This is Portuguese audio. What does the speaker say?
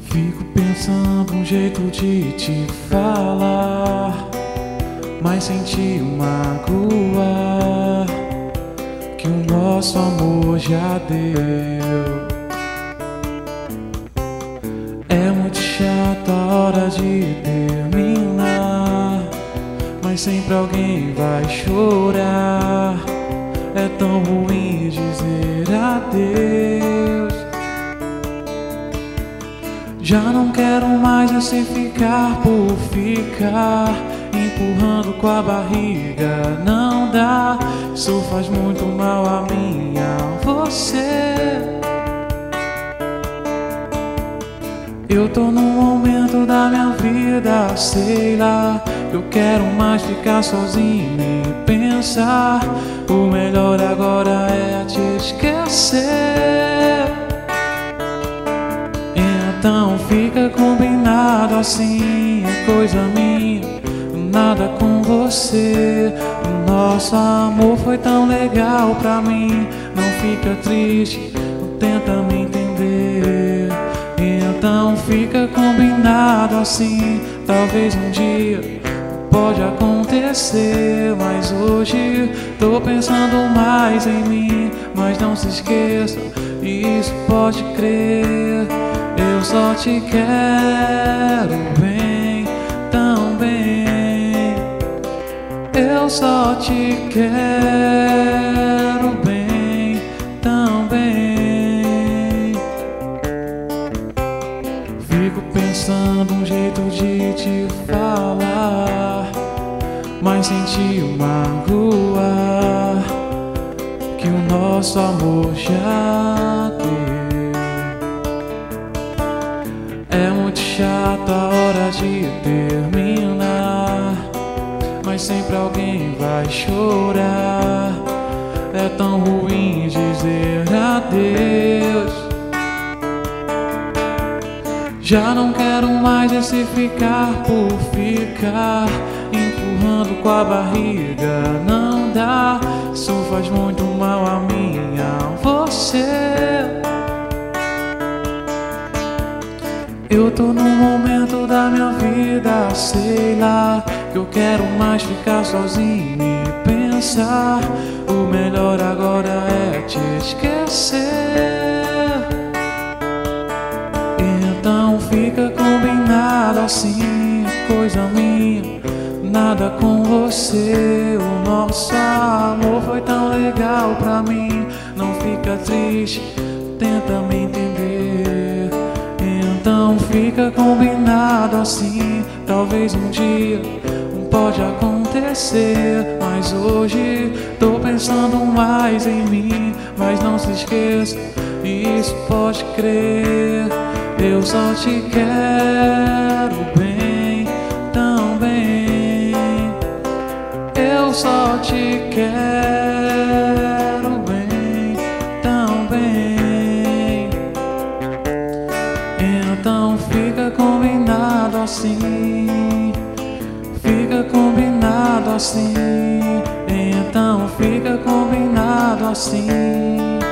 Fico pensando um jeito de te falar, mas sem te magoar, que o nosso amor já deu. É muito chato a hora de terminar, mas sempre alguém vai chorar. É tão ruim dizer adeus. Já não quero mais você ficar por ficar, empurrando com a barriga. Não dá, isso faz muito mal a mim, a você. Eu tô num momento da minha vida, sei lá, eu quero mais ficar sozinho e pensar. O melhor agora é te esquecer. Então fica combinado assim, é coisa minha, nada com você. O nosso amor foi tão legal pra mim. Não fica triste, tenta me entender. Então fica combinado assim, talvez um dia pode acontecer, mas hoje tô pensando mais em mim. Mas não se esqueça, isso pode crer, eu só te quero bem, tão bem. Eu só te quero bem, tão bem. Fico pensando um jeito de te falar, mas sem te magoar, que o nosso amor já deu. É muito chato a hora de terminar, mas sempre alguém vai chorar. É tão ruim dizer adeus. Já não quero mais esse ficar por ficar, empurrando com a barriga. Não dá, isso faz muito mal a mim, a você. Eu tô num momento da minha vida, sei lá, que eu quero mais ficar sozinho e pensar. O melhor agora é te esquecer. Então fica combinado assim, coisa minha, nada com você. O nosso amor foi tão legal pra mim. Não fica triste, tenta me entender. Então fica combinado assim, talvez um dia pode acontecer, mas hoje tô pensando mais em mim. Mas não se esqueça, isso pode crer, eu só te quero bem, tão bem. Eu só te quero bem, tão bem. Então fica combinado assim, fica combinado assim. Então fica combinado assim.